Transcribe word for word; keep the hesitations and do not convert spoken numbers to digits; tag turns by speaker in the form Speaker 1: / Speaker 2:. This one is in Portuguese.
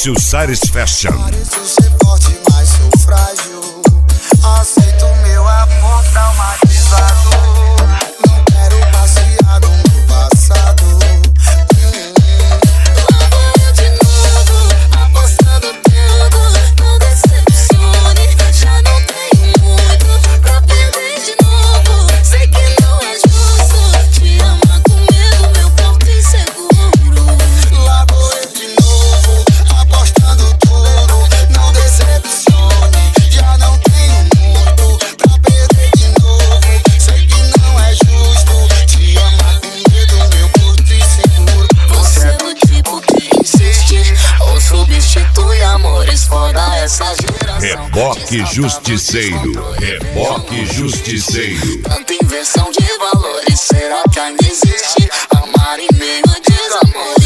Speaker 1: Márcio Sares Fashion.
Speaker 2: Pareço ser forte, mas sou frágil. Aceito meu amor traumatizado. Não quero passear no meu passado. hum.
Speaker 3: Lá vou eu de novo, apostando tudo. Não decepcione, já não tenho muito pra perder de novo. Sei que não é justo te amar com medo, meu porto inseguro.
Speaker 2: Lá vou eu de novo, apostando tudo. Não decepcione, já não tenho muito pra perder de novo. Sei que não é justo te amar com medo, meu porto inseguro.
Speaker 3: Você é do tipo que insiste ou substitui amores foda essa geração.
Speaker 1: Reboque Justiceiro. Reboque Justiceiro.
Speaker 3: Tanta inversão de valores, será que ainda existe amar em meio a desamores?